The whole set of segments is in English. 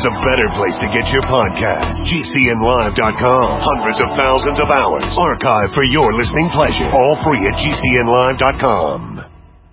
there's a better place to get your podcast. GCNlive.com. Hundreds of thousands of hours archived for your listening pleasure. All free at GCNlive.com.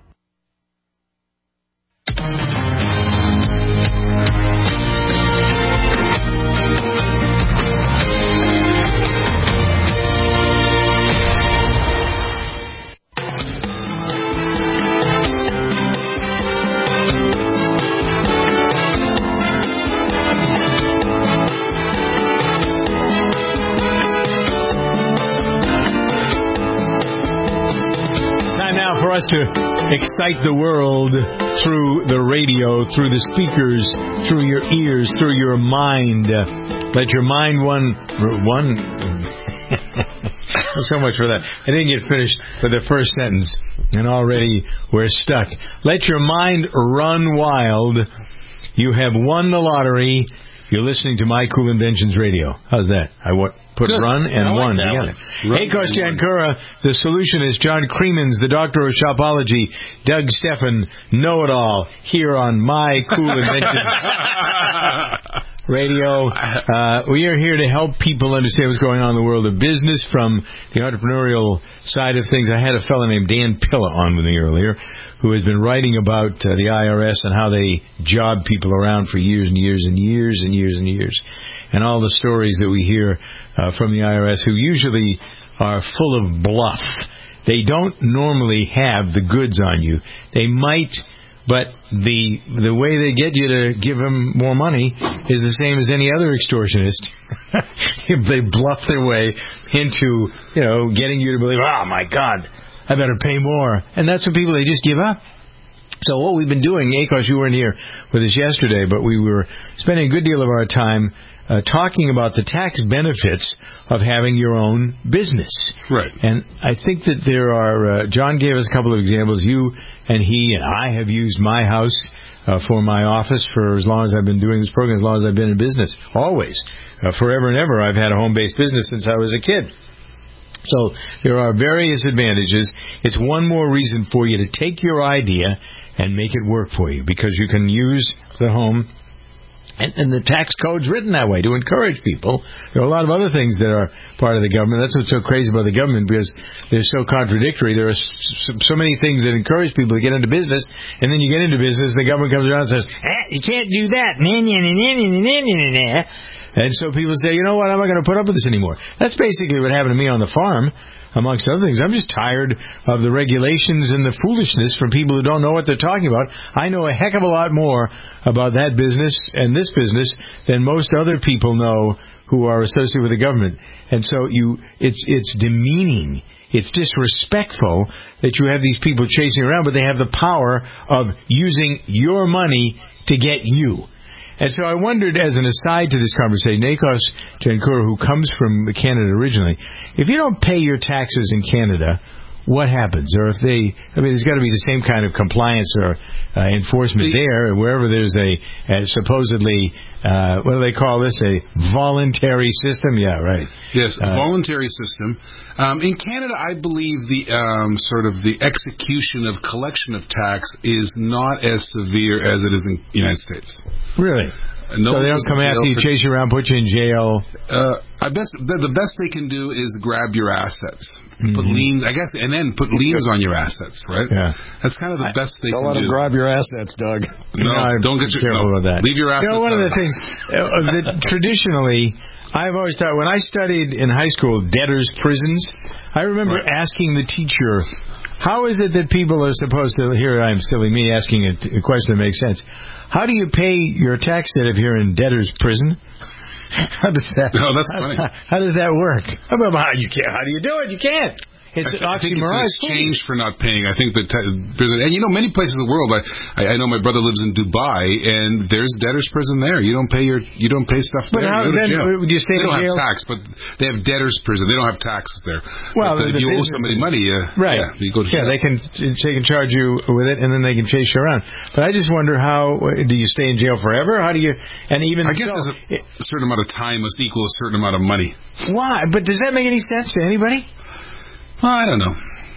To excite the world through the radio, through the speakers, through your ears, through your mind. Let your mind one. So much for that. I didn't get finished with the first sentence, and already we're stuck. Let your mind run wild. You have won the lottery. You're listening to My Cool Inventions Radio. How's that? Put good. Run and one together. Akos Jankura, the solutionist, John Creemans, the doctor of shopology, Doug Steffen, know-it-all, here on My Cool Inventions Radio. We are here to help people understand what's going on in the world of business from the entrepreneurial side of things. I had a fellow named Dan Pilla on with me earlier who has been writing about the IRS and how they job people around for years and years and years and years and years. And all the stories that we hear from the IRS, who usually are full of bluff. They don't normally have the goods on you. They might, but the way they get you to give them more money is the same as any other extortionist. They bluff their way into, getting you to believe, oh, my God, I better pay more. And that's what people, they just give up. So what we've been doing, Akos, you weren't here with us yesterday, but we were spending a good deal of our time talking about the tax benefits of having your own business. Right. And I think that there are, John gave us a couple of examples. You and he and I have used my house for my office for as long as I've been doing this program, as long as I've been in business. Always. Forever and ever, I've had a home-based business since I was a kid. So there are various advantages. It's one more reason for you to take your idea and make it work for you, because you can use the home. And the tax code's written that way, to encourage people. There are a lot of other things that are part of the government. That's what's so crazy about the government, because they're so contradictory. There are so many things that encourage people to get into business, and then you get into business, the government comes around and says, you can't do that. And so people say, you know what, I'm not going to put up with this anymore. That's basically what happened to me on the farm, amongst other things. I'm just tired of the regulations and the foolishness from people who don't know what they're talking about. I know a heck of a lot more about that business and this business than most other people know who are associated with the government. And so it's demeaning. It's disrespectful that you have these people chasing around, but they have the power of using your money to get you. And so I wondered, as an aside to this conversation, Akos Jankura, who comes from Canada originally, if you don't pay your taxes in Canada, what happens? Or if there's got to be the same kind of compliance or enforcement there, wherever there's a supposedly, what do they call this, a voluntary system? Yeah, right. Yes, a voluntary system. In Canada, I believe the sort of the execution of collection of tax is not as severe as it is in the United States. Really? No, so they don't come after you, chase you around, put you in jail? The best they can do is grab your assets, put liens, I guess, and then put liens on your assets, right? Yeah. That's kind of the best they can do. Don't let them grab your assets, Doug. No, don't get careful about that. Leave your assets. One of the things that traditionally, I've always thought, when I studied in high school debtors' prisons, I remember asking the teacher, how is it that people are supposed to, here I am, silly me, asking a question that makes sense. How do you pay your tax debt if you're in debtor's prison? How does that? No, that's funny. How does that work? How do you do it? You can't. It's I think it's an exchange for not paying. I think that prison, and many places in the world. I know my brother lives in Dubai, and there's debtor's prison there. You don't pay stuff there. But how then? Would you stay in jail? They don't have tax, but they have debtor's prison. They don't have taxes there. Well, if you owe somebody money, right? Yeah, you go to jail. Yeah, they can charge you with it, and then they can chase you around. But I just wonder, how do you stay in jail forever? How do you? And even I guess there's a certain amount of time must equal a certain amount of money. Why? But does that make any sense to anybody? Well, I don't know.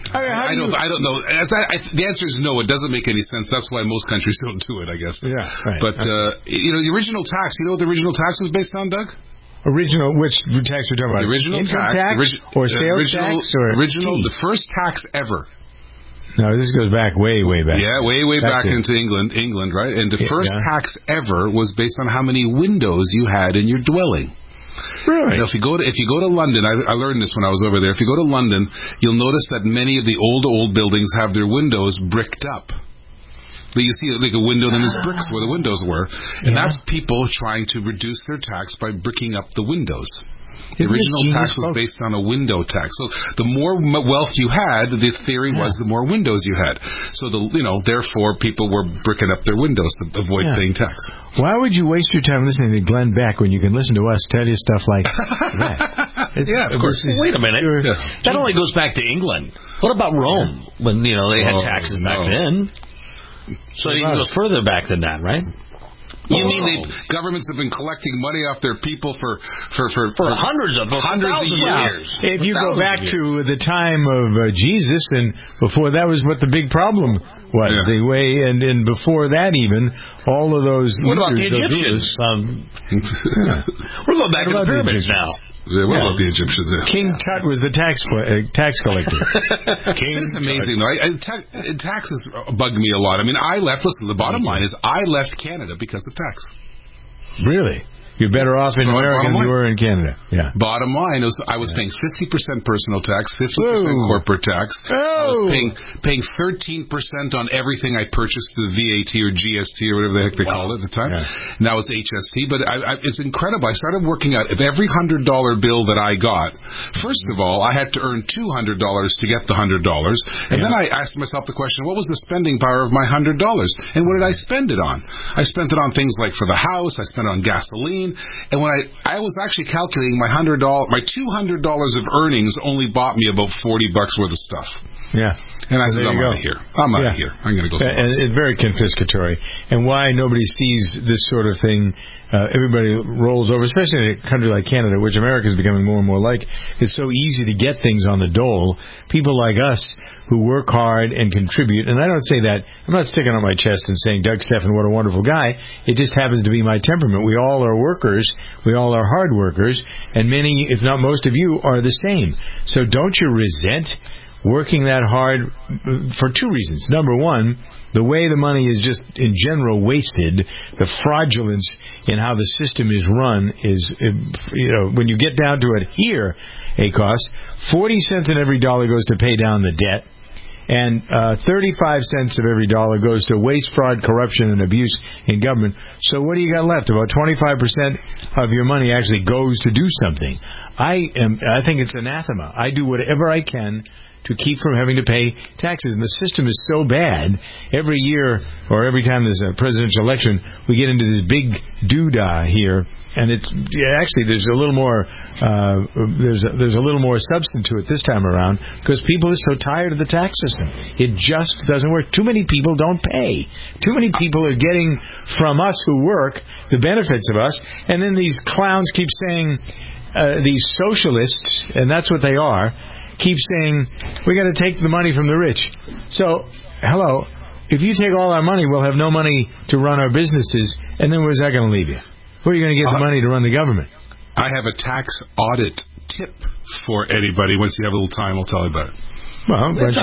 I don't know. The answer is no. It doesn't make any sense. That's why most countries don't do it, I guess. Yeah, right. But the original tax. You know what the original tax was based on, Doug? Which tax are you talking about? The original income tax, or sales tax, or the first tax ever. No, this goes back way back. Yeah, way back into England, right? And the first tax ever was based on how many windows you had in your dwelling. Really? Now, if you go to London, I learned this when I was over there. If you go to London, you'll notice that many of the old buildings have their windows bricked up. You see like a window, then there's bricks where the windows were. And that's people trying to reduce their tax by bricking up the windows. The original tax was based on a window tax. So the more wealth you had, the theory was the more windows you had. So therefore people were bricking up their windows to avoid paying tax. Why would you waste your time listening to Glenn Beck when you can listen to us tell you stuff like that? Of course. Wait a minute. That only goes back to England. What about Rome when they had taxes back then? So you can go further back than that, right? You mean governments have been collecting money off their people for hundreds of years? If you go back to the time of Jesus, and before that was what the big problem was. The way, and before that even, all of those. What about the Egyptians? We're going back to the pyramids now. Yeah, what about the Egyptians? King Tut was the tax collector. It's amazing, though. Taxes bug me a lot. I mean, listen, the bottom line is I left Canada because of tax. Really? You're better off in America than you were in Canada. Yeah. Bottom line is I was paying 50% personal tax, 50% corporate tax. I was paying 13% on everything I purchased, the VAT or GST or whatever the heck they called it at the time. Yeah. Now it's HST, but it's incredible. I started working out if every $100 bill that I got, first of all, I had to earn $200 to get the $100, and then I asked myself the question, what was the spending power of my $100? And what did I spend it on? I spent it on things like for the house. I spent it on gasoline. And when I was actually calculating my $200 of earnings only bought me about $40 worth of stuff. Yeah. And I said, I'm out of here. I'm out of here. I'm going to go somewhere else. It's very confiscatory. And why nobody sees this sort of thing, everybody rolls over, especially in a country like Canada, which America is becoming more and more like. It's so easy to get things on the dole. People like us who work hard and contribute, and I don't say that, I'm not sticking on my chest and saying, Doug Stephan, what a wonderful guy. It just happens to be my temperament. We all are workers. We all are hard workers. And many, if not most of you, are the same. So don't you resent working that hard for two reasons. Number one, the way the money is just in general wasted, the fraudulence in how the system is run is, when you get down to it here, ACOS, 40 cents in every dollar goes to pay down the debt, and 35 cents of every dollar goes to waste, fraud, corruption, and abuse in government. So what do you got left? About 25% of your money actually goes to do something. I think it's anathema. I do whatever I can to keep from having to pay taxes. And the system is so bad, every year or every time there's a presidential election, we get into this big doodah here. And it's actually there's a little more there's a little more substance to it this time around because people are so tired of the tax system. It just doesn't work. Too many people don't pay. Too many people are getting from us who work the benefits of us, and then these clowns keep saying these socialists, and that's what they are, keep saying we got to take the money from the rich. So hello, if you take all our money, we'll have no money to run our businesses, and then where's that going to leave you? Where are you going to get the money to run the government? I have a tax audit tip for anybody. Once you have a little time, I'll tell you about it. Well, no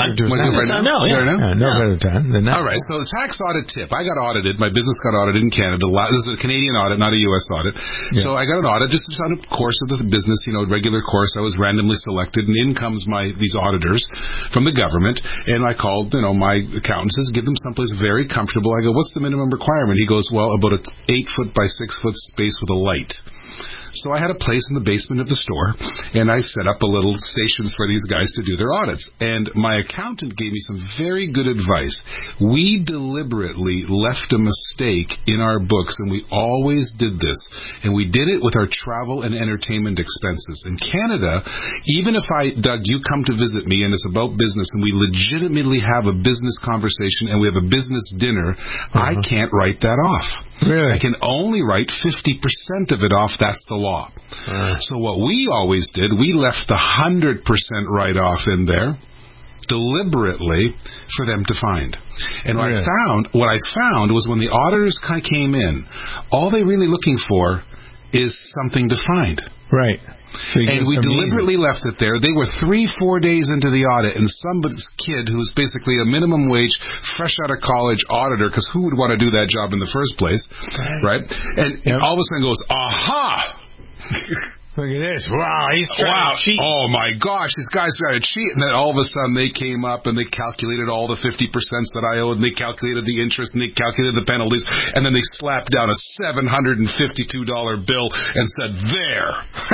better time than that. All right, so tax audit tip. I got audited. My business got audited in Canada. This is a Canadian audit, not a U.S. audit. Yeah. So I got an audit just on a course of the business, regular course. I was randomly selected, and in comes these auditors from the government, and I called, my accountant, says, give them someplace very comfortable. I go, what's the minimum requirement? He goes, well, about an 8-foot by 6-foot space with a light. So I had a place in the basement of the store, and I set up a little stations for these guys to do their audits. And my accountant gave me some very good advice. We deliberately left a mistake in our books, and we always did this. And we did it with our travel and entertainment expenses. In Canada, even if Doug, you come to visit me, and it's about business, and we legitimately have a business conversation, and we have a business dinner, I can't write that off. Really? I can only write 50% of it off. That's the law. So what we always did, we left the 100% write-off in there, deliberately for them to find. And what I found was when the auditors kind of came in, all they're really looking for is something to find. Right. So and we deliberately left it there. They were 3-4 days into the audit, and somebody's kid who's basically a minimum wage, fresh out of college auditor, because who would want to do that job in the first place, right? And all of a sudden goes, aha! Look at this. Wow, he's trying to cheat. Oh, my gosh, this guy's trying to cheat. And then all of a sudden they came up and they calculated all the 50% that I owed, and they calculated the interest, and they calculated the penalties, and then they slapped down a $752 bill and said, there.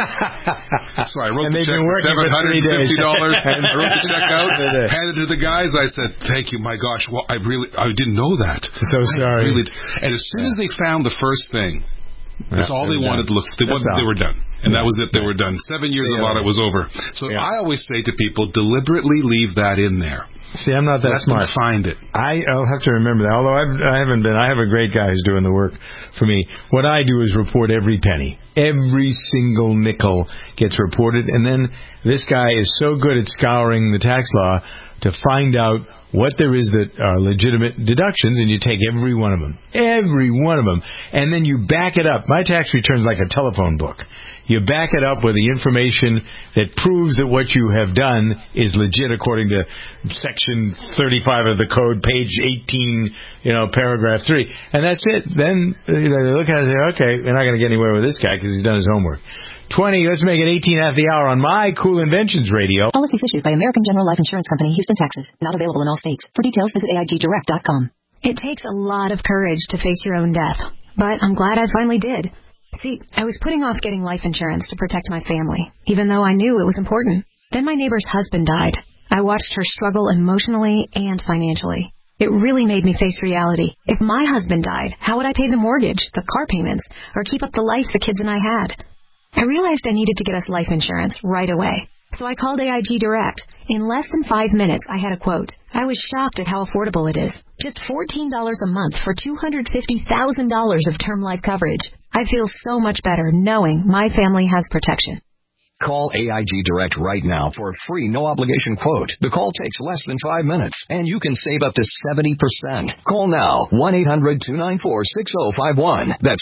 So I wrote the check for $750. I wrote the check out, handed it to the guys. I said, thank you, my gosh. Well, I didn't know that. So sorry. And as soon as they found the first thing, that's all they wanted to look. They were done. And that was it. They were done. 7 years of audit was over. So I always say to people, deliberately leave that in there. See, I'm not that smart. Let them find it. I'll have to remember that. Although I haven't been. I have a great guy who's doing the work for me. What I do is report every penny. Every single nickel gets reported. And then this guy is so good at scouring the tax law to find out what there is that are legitimate deductions, and you take every one of them. Every one of them. And then you back it up. My tax return's like a telephone book. You back it up with the information that proves that what you have done is legit according to Section 35 of the Code, page 18, paragraph 3. And that's it. Then they look at it and say, okay, we're not going to get anywhere with this guy because he's done his homework. 20, let's make it 18 after the hour on My Cool Inventions Radio. Policies issued by American General Life Insurance Company, Houston, Texas. Not available in all states. For details, visit AIGdirect.com. It takes a lot of courage to face your own death, but I'm glad I finally did. See, I was putting off getting life insurance to protect my family, even though I knew it was important. Then my neighbor's husband died. I watched her struggle emotionally and financially. It really made me face reality. If my husband died, how would I pay the mortgage, the car payments, or keep up the life the kids and I had? I realized I needed to get us life insurance right away. So I called AIG Direct. In less than 5 minutes, I had a quote. I was shocked at how affordable it is. Just $14 a month for $250,000 of term life coverage. I feel so much better knowing my family has protection. Call AIG Direct right now for a free, no-obligation quote. The call takes less than 5 minutes, and you can save up to 70%. Call now, 1-800-294-6051. That's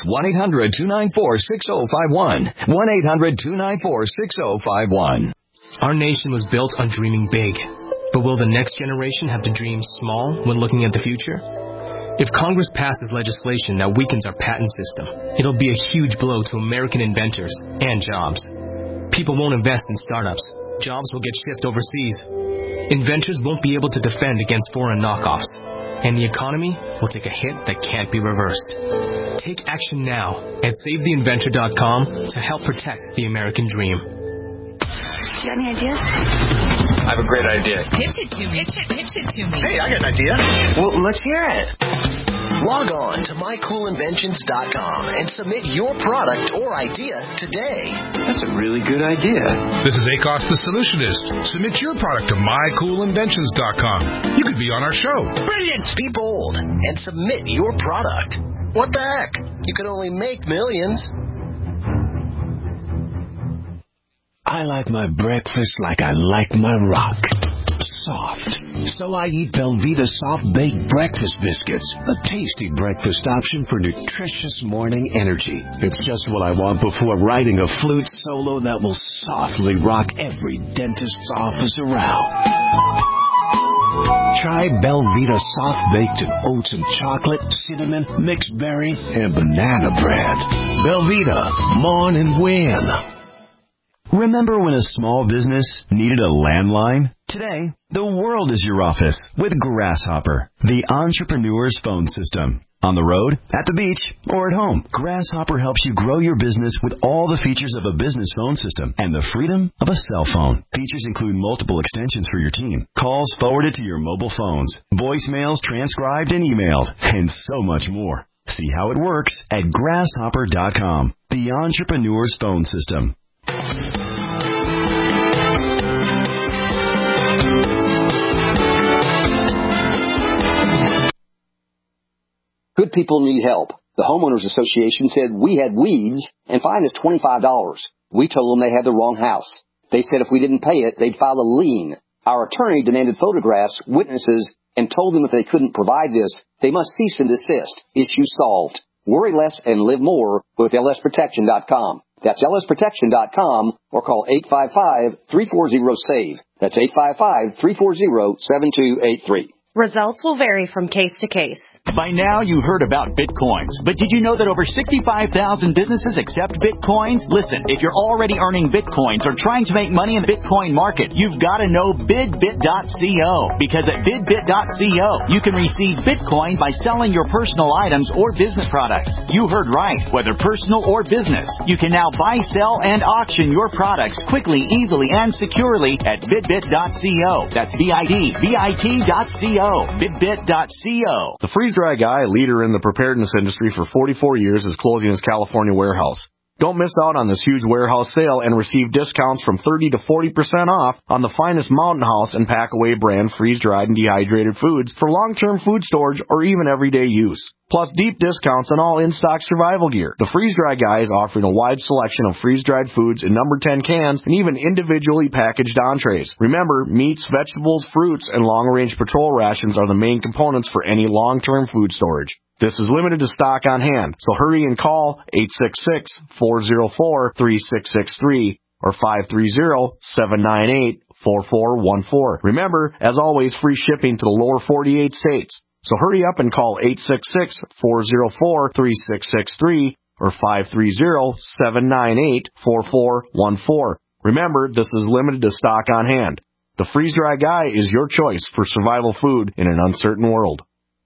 1-800-294-6051. 1-800-294-6051. Our nation was built on dreaming big. But will the next generation have to dream small when looking at the future? If Congress passes legislation that weakens our patent system, it'll be a huge blow to American inventors and jobs. People won't invest in startups. Jobs will get shipped overseas. Inventors won't be able to defend against foreign knockoffs. And the economy will take a hit that can't be reversed. Take action now at SaveTheInventor.com to help protect the American dream. You got any ideas? I have a great idea. Pitch it to me. Pitch it to me. Hey, I got an idea. Well, let's hear it. Log on to MyCoolInventions.com and submit your product or idea today. That's a really good idea. This is Akos the Solutionist. Submit your product to MyCoolInventions.com. You could be on our show. Brilliant! Be bold and submit your product. What the heck? You can only make millions. I like my breakfast like I like my rock. Soft. So I eat Belvita Soft Baked Breakfast Biscuits, a tasty breakfast option for nutritious morning energy. It's just what I want before writing a flute solo that will softly rock every dentist's office around. Try Belvita Soft Baked in oats and chocolate, cinnamon, mixed berry, and banana bread. Belvita, mourn and win. Remember when a small business needed a landline? Today, the world is your office with Grasshopper, the entrepreneur's phone system. On the road, at the beach, or at home, Grasshopper helps you grow your business with all the features of a business phone system and the freedom of a cell phone. Features include multiple extensions for your team, calls forwarded to your mobile phones, voicemails transcribed and emailed, and so much more. See how it works at Grasshopper.com, the entrepreneur's phone system. Good people need help. The Homeowners Association said we had weeds and fined us $25. We told them they had the wrong house. They said if we didn't pay it, they'd file a lien. Our attorney demanded photographs, witnesses, and told them if they couldn't provide this, they must cease and desist. Issue solved. Worry less and live more with lsprotection.com. That's lsprotection.com or call 855-340-SAVE. That's 855-340-7283. Results will vary from case to case. By now, you heard about Bitcoins, but did you know that over 65,000 businesses accept Bitcoins? Listen, if you're already earning Bitcoins or trying to make money in the Bitcoin market, you've got to know BidBit.co, because at BidBit.co, you can receive Bitcoin by selling your personal items or business products. You heard right, whether personal or business. You can now buy, sell, and auction your products quickly, easily, and securely at BidBit.co. That's BidBit.co. BidBit.co. The freeze-dry guy, leader in the preparedness industry for 44 years, is closing his California warehouse. Don't miss out on this huge warehouse sale and receive discounts from 30 to 40% off on the finest Mountain House and Packaway brand freeze-dried and dehydrated foods for long-term food storage or even everyday use. Plus deep discounts on all in-stock survival gear. The Freeze-Dry Guy is offering a wide selection of freeze-dried foods in number 10 cans and even individually packaged entrees. Remember, meats, vegetables, fruits, and long-range patrol rations are the main components for any long-term food storage. This is limited to stock on hand, so hurry and call 866-404-3663 or 530-798-4414. Remember, as always, free shipping to the lower 48 states. So hurry up and call 866-404-3663 or 530-798-4414. Remember, this is limited to stock on hand. The Freeze-Dry Guy is your choice for survival food in an uncertain world.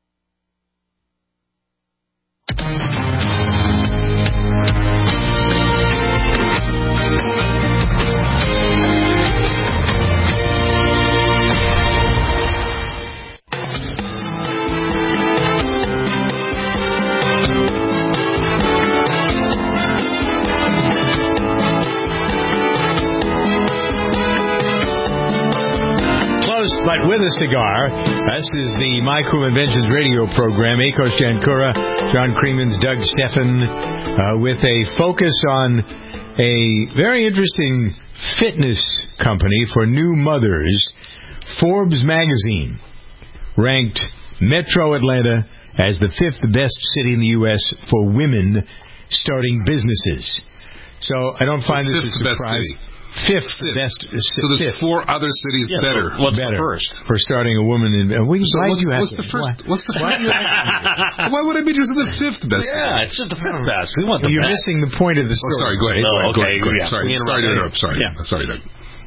But with a cigar. This is the My Cool Inventions radio program. Akos Jankura, John Creemans, Doug Steffen, with a focus on a very interesting fitness company for new mothers. Forbes magazine ranked Metro Atlanta as the 5th best city in the U.S. for women starting businesses. So I don't find this a surprise. Fifth best. So there's 4 other cities better. What's better the first? For starting a woman in... What's the first? Why would I be just the 5th best? Yeah, it's just the 5th best. We want the You're best. missing the point of the story. Oh, sorry, go ahead. Go ahead. Sorry to interrupt. Sorry. Yeah. Sorry, Doug.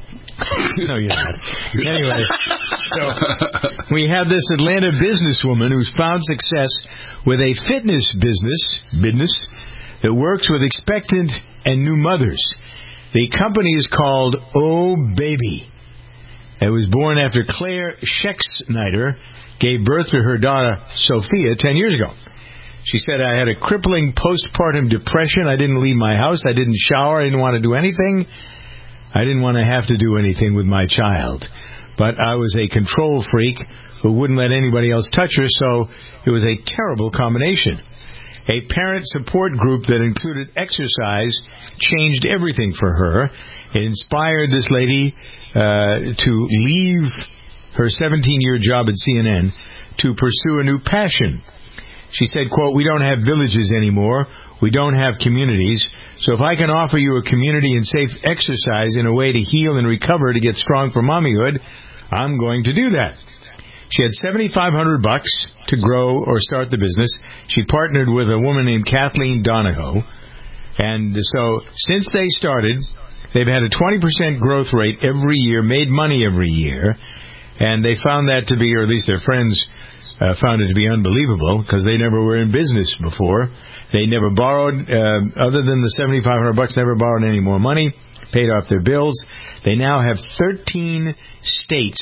No, you're not. Anyway, so we have this Atlanta businesswoman who's found success with a fitness business that works with expectant and new mothers. The company is called Oh Baby. It was born after Claire Schexnayder gave birth to her daughter Sophia 10 years ago. She said, I had a crippling postpartum depression. I didn't leave my house. I didn't shower. I didn't want to do anything. I didn't want to have to do anything with my child. But I was a control freak who wouldn't let anybody else touch her, so it was a terrible combination. A parent support group that included exercise changed everything for her. It inspired this lady to leave her 17-year job at CNN to pursue a new passion. She said, quote, we don't have villages anymore. We don't have communities. So if I can offer you a community and safe exercise in a way to heal and recover to get strong for mommyhood, I'm going to do that. She had $7,500 to grow or start the business. She partnered with a woman named Kathleen Donahoe. And so since they started, they've had a 20% growth rate every year, made money every year. And they found that to be, or at least their friends found it to be unbelievable because they never were in business before. They never borrowed, other than the $7,500, never borrowed any more money, paid off their bills. They now have 13 states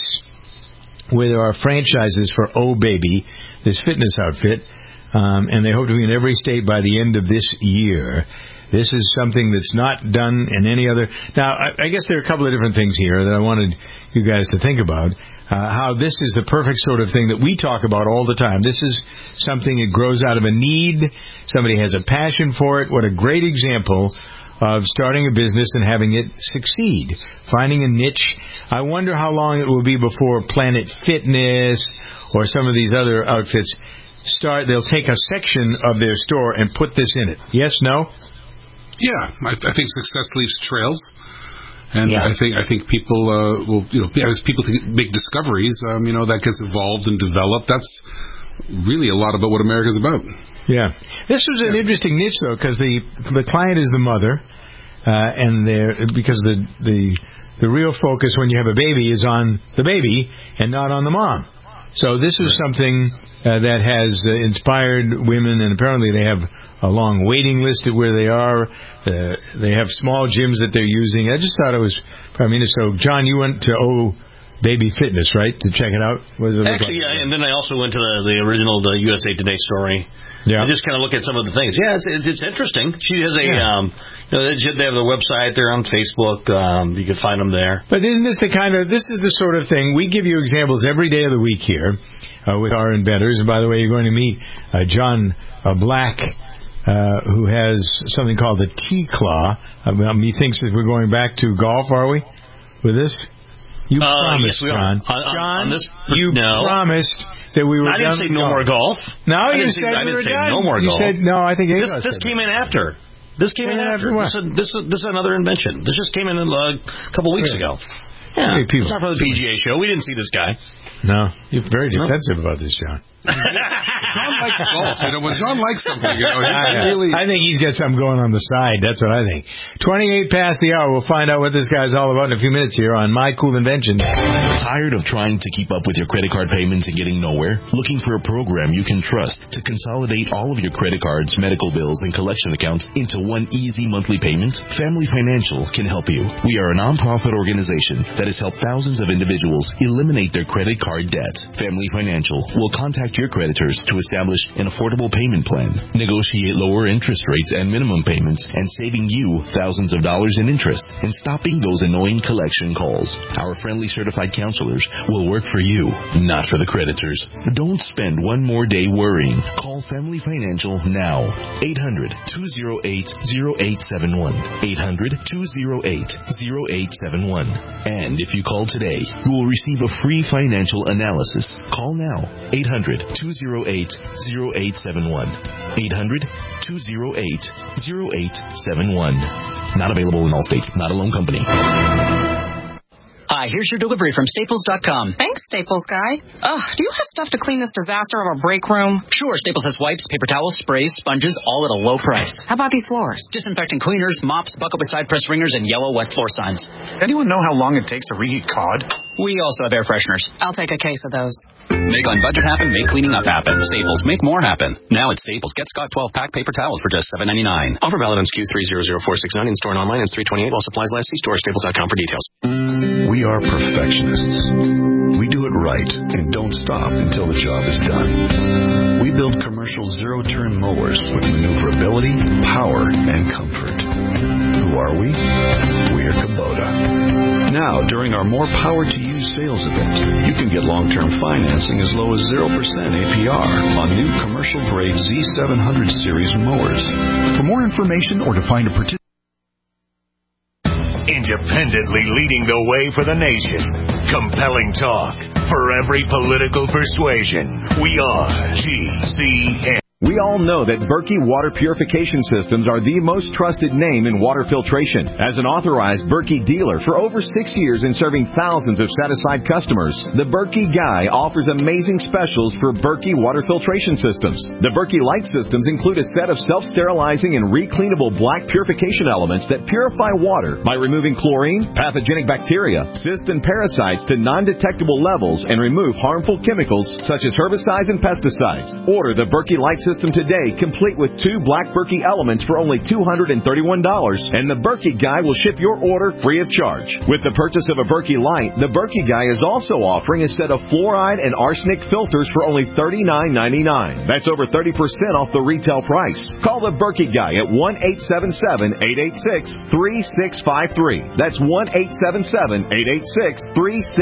where there are franchises for Oh Baby, this fitness outfit, and they hope to be in every state by the end of this year. This is something that's not done in any other... Now, I guess there are a couple of different things here that I wanted you guys to think about. How this is the perfect sort of thing that we talk about all the time. This is something that grows out of a need. Somebody has a passion for it. What a great example of starting a business and having it succeed. Finding a niche. I wonder how long it will be before Planet Fitness or some of these other outfits they'll take a section of their store and put this in it. Yes, no? Yeah, I think success leaves trails. And I think people will, as people make discoveries, that gets evolved and developed. That's really a lot about what America's about. Yeah. This was an interesting niche, though, because the client is the mother, and because the real focus when you have a baby is on the baby and not on the mom. So this is something that has inspired women, and apparently they have a long waiting list at where they are. They have small gyms that they're using. I just thought it was, so John, you went to Baby Fitness, right, to check it out? What does it look Actually, like? yeah, and then I also went to the original USA Today story. Yeah. I just kind of look at some of the things. Yeah, it's interesting. She has they have their website. They're on Facebook. You can find them there. But isn't this this is the sort of thing, we give you examples every day of the week here with our inventors. And by the way, you're going to meet John Black, who has something called the T-Claw. He thinks that we're going back to golf, are we, with this? You promised, yes, John. On this, you promised that we were I didn't say no more golf. No, you said I didn't say done. no more golf. You said, no, I think this came in after. This came in after. What? This is another invention. This just came in a couple weeks ago. Yeah, it's not from the PGA show. We didn't see this guy. No, you're very defensive about this, John. John likes golf. When John likes something, I think he's got something going on the side. That's what I think. 28 past the hour. We'll find out what this guy's all about in a few minutes here on My Cool Invention. Tired of trying to keep up with your credit card payments and getting nowhere? Looking for a program you can trust to consolidate all of your credit cards, medical bills, and collection accounts into one easy monthly payment? Family Financial can help you. We are a nonprofit organization that has helped thousands of individuals eliminate their credit card debt. Family Financial will contact your creditors to establish an affordable payment plan, negotiate lower interest rates and minimum payments, and saving you thousands of dollars in interest and stopping those annoying collection calls. Our friendly certified counselors will work for you, not for the creditors. Don't spend one more day worrying. Call Family Financial now. 800-208-0871. 800-208-0871. And if you call today, you will receive a free financial analysis. Call now. 800-208-0871. 800-208-0871. Not available in all states. Not a loan company. Hi, here's your delivery from Staples.com. Thanks, Staples guy. Do you have stuff to clean this disaster of a break room? Sure, Staples has wipes, paper towels, sprays, sponges, all at a low price. How about these floors? Disinfecting cleaners, mops, bucket with side press ringers, and yellow wet floor signs. Anyone know how long it takes to reheat cod? We also have air fresheners. I'll take a case of those. Make on budget happen, make cleaning up happen. Staples, make more happen. Now at Staples, get Scott 12-pack paper towels for just $7.99. Offer valid on SKU 300469 in store and online is 3/28 while supplies last. See store staples.com for details. We are perfectionists. We do it right and don't stop until the job is done. We build commercial zero-turn mowers with maneuverability, power, and comfort. Who are we? We're Kubota. Now, during our More Power to You sales event, you can get long-term financing as low as 0% APR on new commercial-grade Z700 series mowers. For more information or to find a participant, independently leading the way for the nation. Compelling talk for every political persuasion. We are GCN. We all know that Berkey Water Purification Systems are the most trusted name in water filtration. As an authorized Berkey dealer for over 6 years and serving thousands of satisfied customers, the Berkey Guy offers amazing specials for Berkey Water Filtration Systems. The Berkey Light Systems include a set of self-sterilizing and recleanable black purification elements that purify water by removing chlorine, pathogenic bacteria, cysts, and parasites to non-detectable levels and remove harmful chemicals such as herbicides and pesticides. Order the Berkey Light System today, complete with 2 black Berkey elements for only $231, and the Berkey Guy will ship your order free of charge. With the purchase of a Berkey Light, the Berkey Guy is also offering a set of fluoride and arsenic filters for only $39.99. That's over 30% off the retail price. Call the Berkey Guy at 1-877-886-3653. That's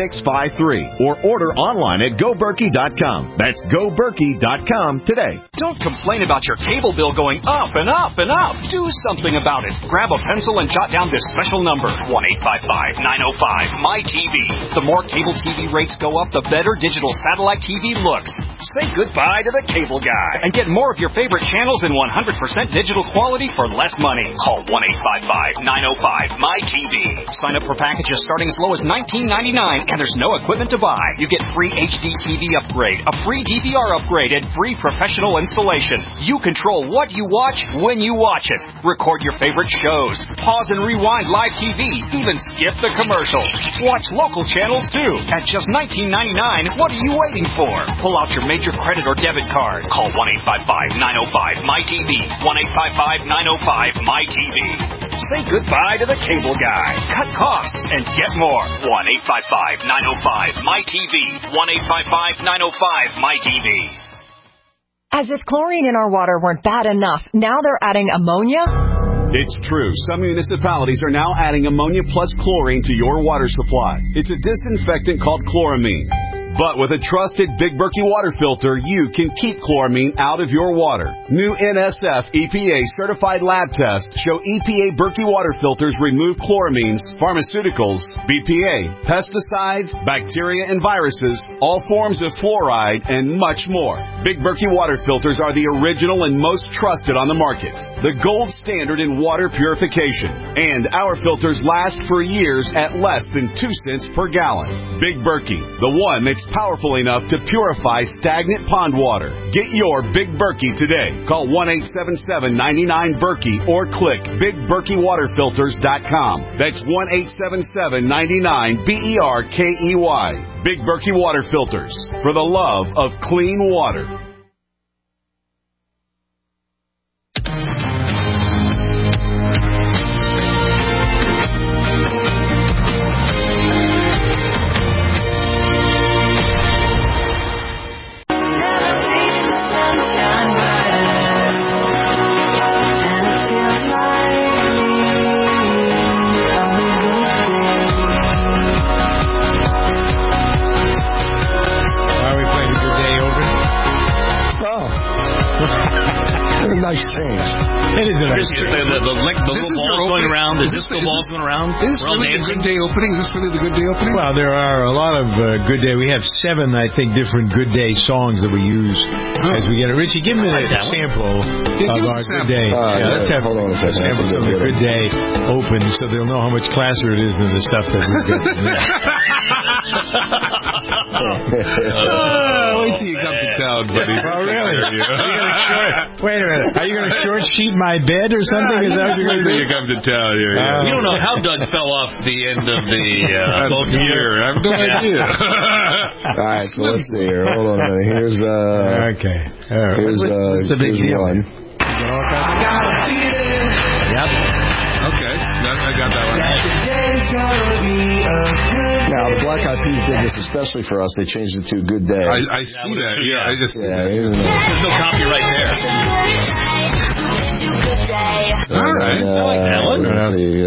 1-877-886-3653. Or order online at GoBerkey.com. That's GoBerkey.com today. Don't Don't complain about your cable bill going up and up and up. Do something about it. Grab a pencil and jot down this special number, 1-855-905-MY-TV. The more cable TV rates go up, the better digital satellite TV looks. Say goodbye to the cable guy and get more of your favorite channels in 100% digital quality for less money. Call 1-855-905-MY-TV. Sign up for packages starting as low as $19.99, and there's no equipment to buy. You get free HD TV upgrade, a free DVR upgrade, and free professional installation. You control what you watch when you watch it. Record your favorite shows. Pause and rewind live TV. Even skip the commercials. Watch local channels too. At just $19.99, what are you waiting for? Pull out your major credit or debit card. Call 1-855-905-MY-TV. 1-855-905-MY-TV. Say goodbye to the cable guy. Cut costs and get more. 1-855-905-MY-TV. 1-855-905-MY-TV. As if chlorine in our water weren't bad enough, now they're adding ammonia? It's true. Some municipalities are now adding ammonia plus chlorine to your water supply. It's a disinfectant called chloramine. But with a trusted Big Berkey water filter, you can keep chloramine out of your water. New NSF EPA certified lab tests show EPA Berkey water filters remove chloramines, pharmaceuticals, BPA, pesticides, bacteria and viruses, all forms of fluoride, and much more. Big Berkey water filters are the original and most trusted on the market. The gold standard in water purification. And our filters last for years at less than 2 cents per gallon. Big Berkey, the one that's powerful enough to purify stagnant pond water. Get your Big Berkey today. Call 1-877-99-BERKEY or click BigBerkeyWaterFilters.com. That's 1-877-99-BERKEY. Big Berkey Water Filters, for the love of clean water. Nice change. It is a nice change. The little balls going around, the disco balls going around. Is this really the good day opening? Is this really the good day opening? Well, there are a lot of good day. We have 7, I think, different good day songs that we use as we get it. Richie, give me a sample of our good day. Let's have a sample of the good day open so they'll know how much classier it is than the stuff that we've got tonight. Wait till you come to town, buddy. Oh, really? Wait a minute. Are you going to short sheet my bed or something? Is that what you're going to do? You come to town here. You don't know how Doug fell off the end of the boat here. I have no idea. All right, so let's see here. Hold on a minute. Here's okay. Here's one. Yep. Okay, I got that one. Now, the Black Eyed Peas did this especially for us. They changed it to Good Day. I see that. Yeah, I just. There's no copyright there. All right. I like that one. Let's see.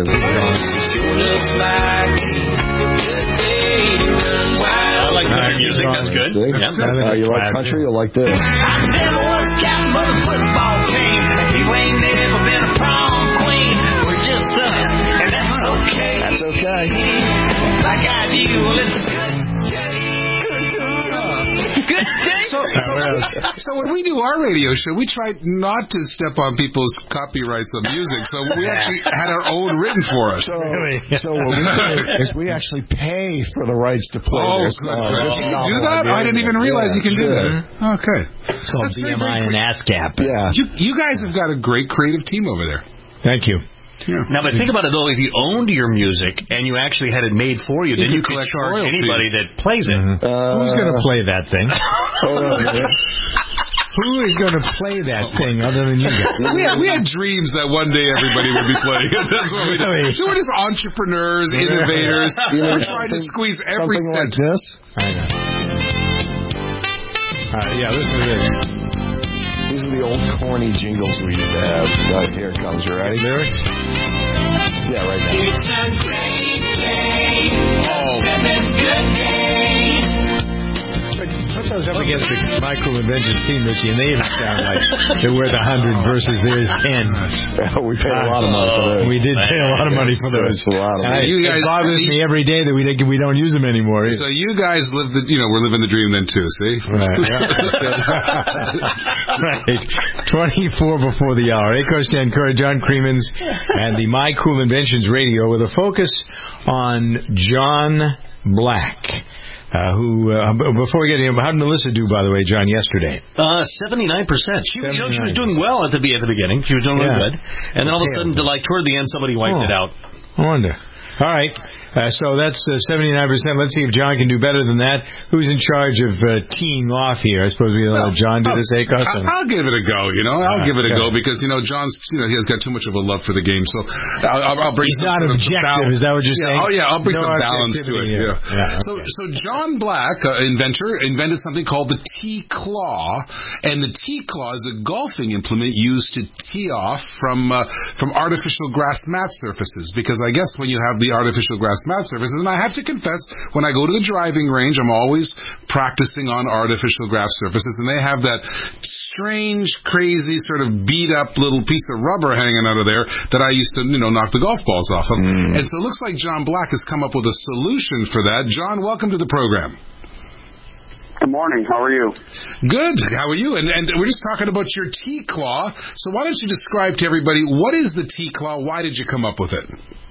I like country music. That's good. You like country? You'll like this. I never was captain of the football team. You ain't never been a prom queen. We're just and that's okay. That's okay. Like I do, well, it's a good day. Good day. So when we do our radio show, we try not to step on people's copyrights of music. So we actually had our own written for us. So what we do is we actually pay for the rights to play this. Can you do that? I didn't even realize you can do that. Okay. It's called BMI and ASCAP. Yeah. You guys have got a great creative team over there. Thank you. Yeah. Now, but think about it, though. If you owned your music and you actually had it made for you, then you could charge anybody that plays it. Who's going to play that thing? Who is going to play that thing other than you guys? We had dreams that one day everybody would be playing it. That's what we do. So we're just entrepreneurs, innovators. We're trying to squeeze every cent. Like this? I know. Yeah, listen to this. These are the old corny jingles we used to have. Here it comes. You ready? Lyrics? Yeah, right now. It's a great day. It's a good day. Put those up against against the My Cool Inventions team, Richie, and they even sound like they're worth 100 versus theirs 10. We paid a lot of money for those. We did pay a lot of money for those. A lot of money. It bothers me every day that we don't use them anymore. So you guys we're living the dream then too, see? Right. 24 before the hour. Akos Jankura, John Creemans, and the My Cool Inventions Radio with a focus on John Black. Who, before we get in, how did Melissa do, by the way, John, yesterday? 79%. She was doing well at the beginning. She was doing really good. And then all of a sudden, toward the end, somebody wiped it out. I wonder. All right. So that's 79%. Let's see if John can do better than that. Who's in charge of teeing off here? I suppose we'll let John do this, Akos? I'll give it a go, I'll give it a go because, John's, he has got too much of a love for the game. So I'll bring He's not objective, is that what you're saying? Oh, yeah, I'll bring some balance to it. Yeah. So John Black, invented something called the T-Claw. And the T-Claw is a golfing implement used to tee off from artificial grass mat surfaces. Because I guess when you have the artificial grass mat surfaces, and I have to confess, when I go to the driving range, I'm always practicing on artificial grass surfaces, and they have that strange, crazy, sort of beat-up little piece of rubber hanging out of there that I used to, knock the golf balls off of. And so it looks like John Black has come up with a solution for that. John, welcome to the program. Good morning. How are you? Good. How are you? And we're just talking about your T-Claw. So why don't you describe to everybody, what is the T-Claw? Why did you come up with it?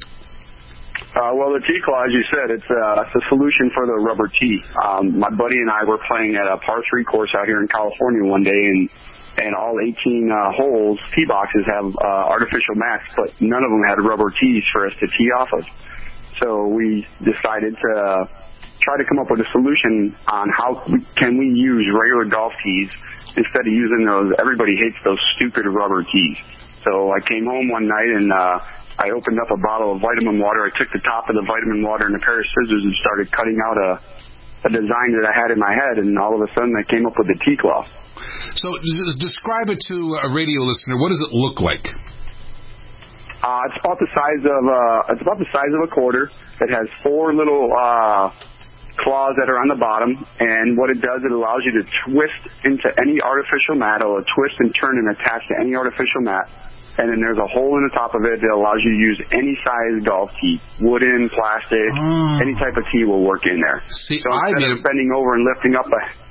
Well, the T-Claw, as you said, it's a solution for the rubber tee. My buddy and I were playing at a par 3 course out here in California one day, and all 18 holes, tee boxes have artificial mats, but none of them had rubber tees for us to tee off of. So we decided to try to come up with a solution on how can we use regular golf tees instead of using those. Everybody hates those stupid rubber tees. So I came home one night and I opened up a bottle of vitamin water. I took the top of the vitamin water and a pair of scissors and started cutting out a design that I had in my head, and all of a sudden I came up with the T-Claw. So describe it to a radio listener. What does it look like? It's about the size of a quarter. It has 4 little claws that are on the bottom, and what it does, it allows you to twist into any artificial mat. It'll twist and turn and attach to any artificial mat. And then there's a hole in the top of it that allows you to use any size golf tee, wooden, plastic, any type of tee will work in there. So instead of bending over and lifting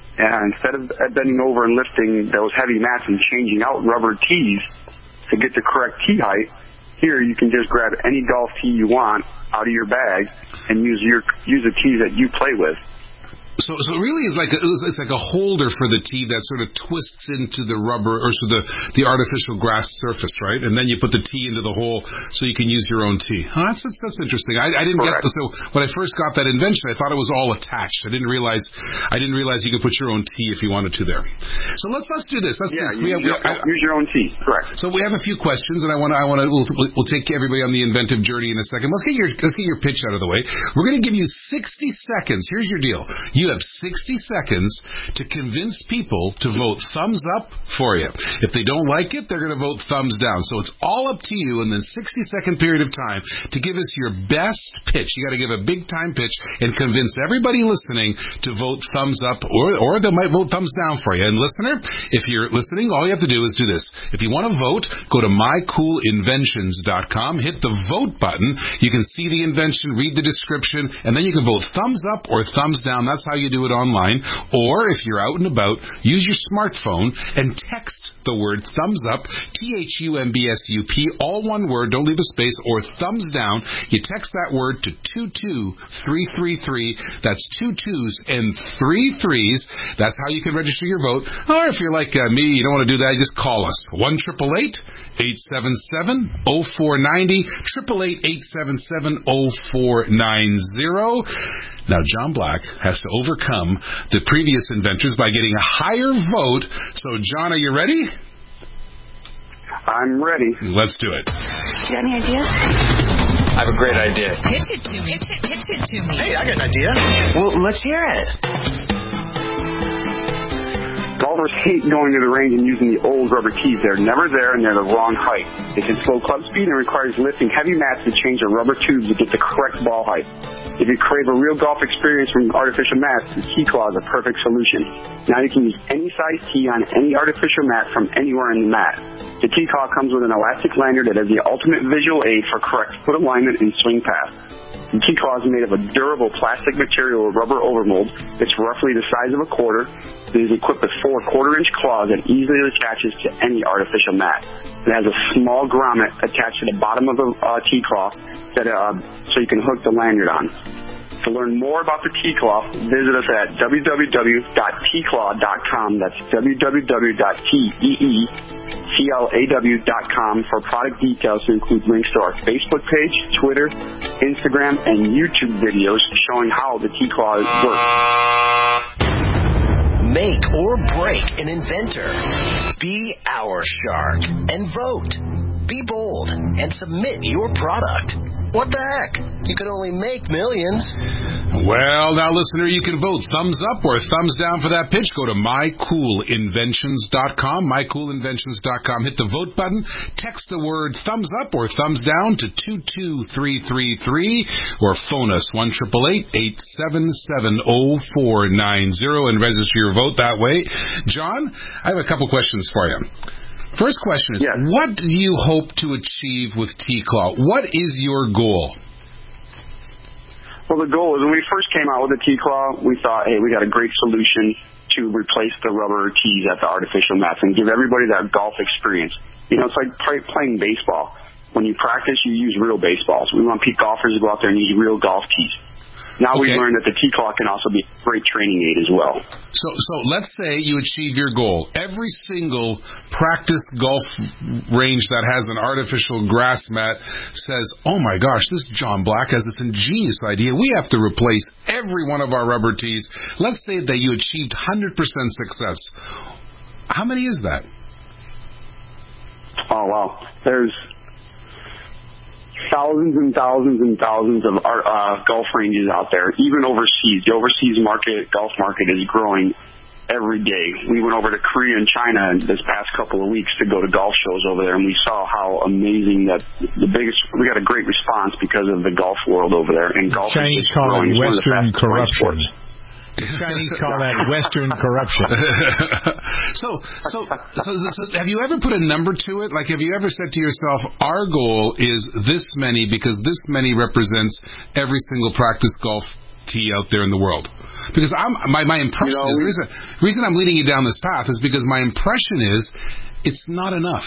those heavy mats and changing out rubber tees to get the correct tee height, here you can just grab any golf tee you want out of your bag and use a tee that you play with. So it really is it's like a holder for the tee that sort of twists into the rubber or the artificial grass surface, right? And then you put the tee into the hole so you can use your own tee. That's interesting. I didn't get this. So when I first got that invention, I thought it was all attached. I didn't realize you could put your own tee if you wanted to there. So let's do this. Use your own tee. Correct. So we have a few questions, and we'll take everybody on the inventive journey in a second. Let's get your pitch out of the way. We're going to give you 60 seconds. Here's your deal. You have 60 seconds to convince people to vote thumbs up for you. If they don't like it, they're going to vote thumbs down. So it's all up to you in the 60-second period of time to give us your best pitch. You got to give a big-time pitch and convince everybody listening to vote thumbs up, or they might vote thumbs down for you. And listener, if you're listening, all you have to do is do this. If you want to vote, go to mycoolinventions.com, hit the vote button. You can see the invention, read the description, and then you can vote thumbs up or thumbs down. That's how you do it online. Or if you're out and about, use your smartphone and text the word thumbs up, THUMBSUP, all one word, don't leave a space, or thumbs down. You text that word to 22333. That's 2 2s and 3 3s. That's how you can register your vote. Or if you're like me, you don't want to do that, just call us. 1-888-877-0490, 888-877-0490. Now, John Black has to overcome the previous inventors by getting a higher vote. So, John, are you ready? I'm ready. Let's do it. Do you have any ideas? I have a great idea. Pitch it to me. Pitch it to me. Hey, I got an idea. Well, let's hear it. Golf golfers hate going to the range and using the old rubber tees. They're never there, and they're the wrong height. They can slow club speed and requires lifting heavy mats to change the rubber tubes to get the correct ball height. If you crave a real golf experience from artificial mats, the T-Claw is a perfect solution. Now you can use any size tee on any artificial mat from anywhere in the mat. The T-Claw comes with an elastic lanyard that has the ultimate visual aid for correct foot alignment and swing path. The T-Claw is made of a durable plastic material with rubber overmold. It's roughly the size of a quarter. It is equipped with 4 quarter-inch claws that easily attaches to any artificial mat. It has a small grommet attached to the bottom of the T-Claw so you can hook the lanyard on. To learn more about the T-Claw, visit us at www.tclaw.com. That's www.teeclaw.com for product details to include links to our Facebook page, Twitter, Instagram, and YouTube videos showing how the T-Claw works. Make or break an inventor. Be our shark and vote. Be bold and submit your product. What the heck? You can only make millions. Well, now, listener, you can vote thumbs up or thumbs down for that pitch. Go to mycoolinventions.com, mycoolinventions.com. Hit the vote button. Text the word thumbs up or thumbs down to 22333 or phone us 1-888-877-0490 and register your vote that way. John, I have a couple questions for you. First question is, what do you hope to achieve with T-Claw? What is your goal? Well, the goal is when we first came out with the T-Claw, we thought, hey, we got a great solution to replace the rubber tees at the artificial mats and give everybody that golf experience. You know, it's like playing baseball. When you practice, you use real baseballs. We want golfers to go out there and use real golf tees. Now we've learned that the T-Claw can also be a great training aid as well. So let's say you achieve your goal. Every single practice golf range that has an artificial grass mat says, oh my gosh, this John Black has this ingenious idea. We have to replace every one of our rubber tees. Let's say that you achieved 100% success. How many is that? Oh, wow. There's thousands and thousands and thousands of golf ranges out there, even overseas. The overseas golf market is growing every day. We went over to Korea and China this past couple of weeks to go to golf shows over there, and we saw how amazing we got a great response because of the golf world over there. And golf Chinese is call growing. it Western corruption. The Chinese call that Western corruption. So have you ever put a number to it? Like, have you ever said to yourself, our goal is this many because this many represents every single practice golf tee out there in the world? Because my impression is, the reason I'm leading you down this path is because my impression is it's not enough.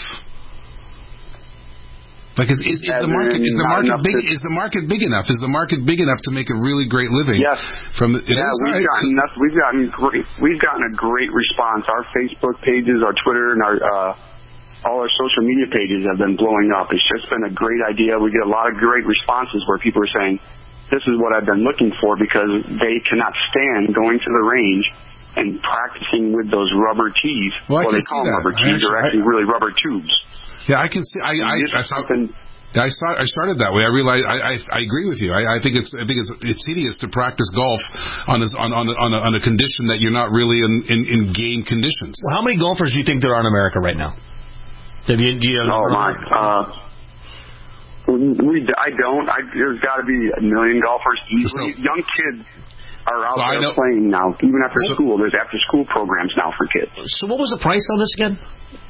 Like, is the market big enough? Is the market big enough to make a really great living? Yes. We've gotten a great response. Our Facebook pages, our Twitter, and all our social media pages have been blowing up. It's just been a great idea. We get a lot of great responses where people are saying, "This is what I've been looking for," because they cannot stand going to the range and practicing with those rubber tees. Well, they call them rubber tees. They're actually really rubber tubes. Yeah, I can see. I started that way. I realized I agree with you. I think it's hideous to practice golf on a condition that you're not really in game conditions. Well, how many golfers do you think there are in America right now? Do you oh my! There's got to be 1 million golfers easily. Young kids are out there playing now, even after school. There's after-school programs now for kids. So what was the price on this again?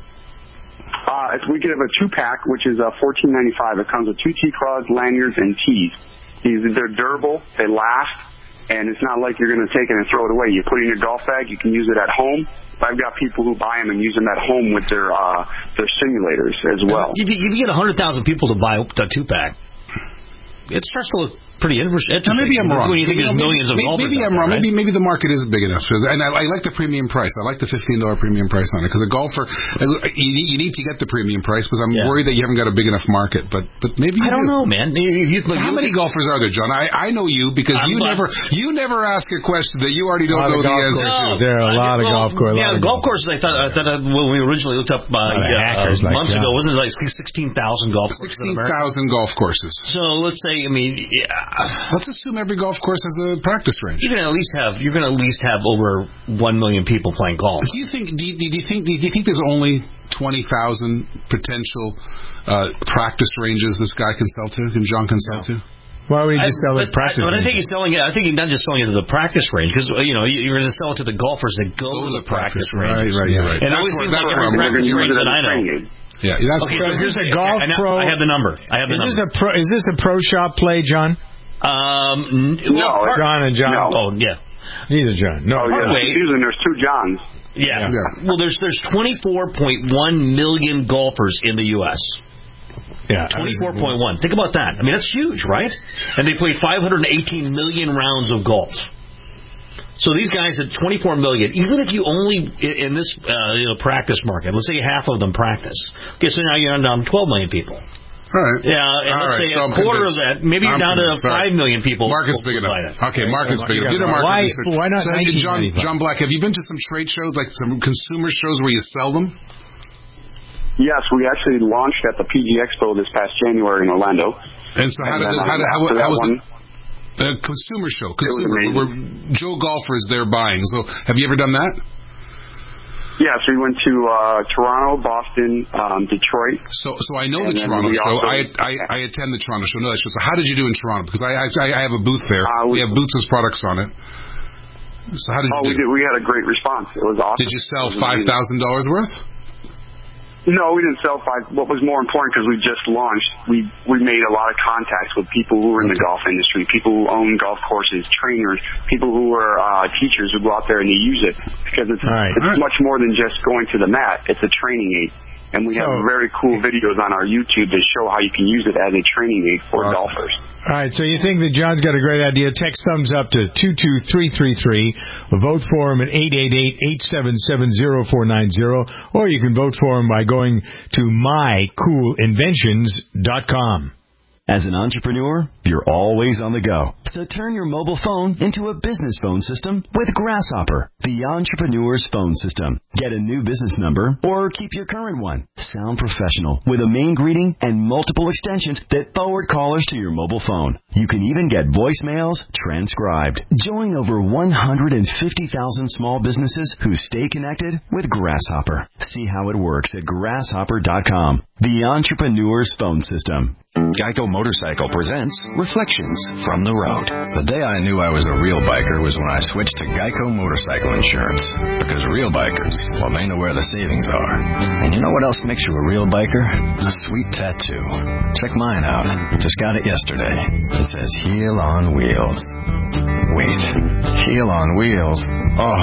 We give a 2-pack, which is $14.95. It comes with 2 T-Claws, lanyards, and tees. They're durable, they last, and it's not like you're going to take it and throw it away. You put it in your golf bag, you can use it at home. I've got people who buy them and use them at home with their simulators as well. If you get 100,000 people to buy a 2-pack, it starts to look pretty interesting. Now, maybe I'm wrong. When you think there's millions of golfers maybe I'm wrong. Right? Maybe the market is big enough. And I like the premium price. I like the $15 premium price on it. Because a golfer, you need to get the premium price because I'm worried that you haven't got a big enough market. But maybe you I don't know, man. How many golfers are there, John? I know you because you never ask a question that you already don't know the answer to. There are a lot of golf courses. Yeah, golf courses. I thought when we originally looked up months ago, wasn't it like 16,000 golf courses? 16,000 golf courses. So let's say, Let's assume every golf course has a practice range. You're going to at least have over 1 million people playing golf. Do you think there's only 20,000 potential practice ranges this guy can sell to? Can John sell to? Why would he just sell it practice? I think he's selling it. I think he's not just selling it to the practice range because you're going to sell it to the golfers that go to the practice range. Right. And it always seems like every practice range that I know. Yeah, that's okay. So is this a golf pro? I have the number. Is this a pro shop play, John? No, John and John. No. Oh, yeah. Neither John. No. Oh, yeah. Confusing. There's two Johns. Yeah. Well, there's 24.1 million golfers in the U.S. Yeah. 24.1. Think about that. I mean, that's huge, right? And they play 518 million rounds of golf. So these guys at 24 million, even if you only in this practice market, let's say half of them practice. Okay, so now you're down to 12 million people. All right. Yeah, and let's say a quarter of that, maybe you're down to 5 million people. Market's big enough. Okay, market's big enough. Why not? So, John Black, have you been to some trade shows, like some consumer shows where you sell them? Yes, we actually launched at the PG Expo this past January in Orlando. And so how was it? A consumer show. Where Joe Golfer is there buying. So have you ever done that? Yes, we went to Toronto, Boston, Detroit. So I know the Toronto show. I attend the Toronto show. Know that show. So how did you do in Toronto? Because I have a booth there. We have Boots' products on it. So how did you do? We had a great response. It was awesome. Did you sell $5,000 worth? No, we didn't sell $5,000. What was more important, because we just launched, we made a lot of contacts with people who were in the golf industry, people who own golf courses, trainers, people who were teachers who go out there and they use it, because it's much more than just going to the mat. It's a training aid. And we have very cool videos on our YouTube that show how you can use it as a training aid for golfers. All right, so you think that John's got a great idea. Text thumbs up to 22333. Vote for him at 888-877-0490. Or you can vote for him by going to mycoolinventions.com. As an entrepreneur, you're always on the go. So turn your mobile phone into a business phone system with Grasshopper, the entrepreneur's phone system. Get a new business number or keep your current one. Sound professional with a main greeting and multiple extensions that forward callers to your mobile phone. You can even get voicemails transcribed. Join over 150,000 small businesses who stay connected with Grasshopper. See how it works at grasshopper.com. The entrepreneur's phone system. Geico Motorcycle presents Reflections from the Road. The day I knew I was a real biker was when I switched to Geico Motorcycle Insurance. Because real bikers, well, they know where the savings are. And you know what else makes you a real biker? A sweet tattoo. Check mine out. Just got it yesterday. It says Heel on Wheels. Wait, Heel on Wheels? Oh,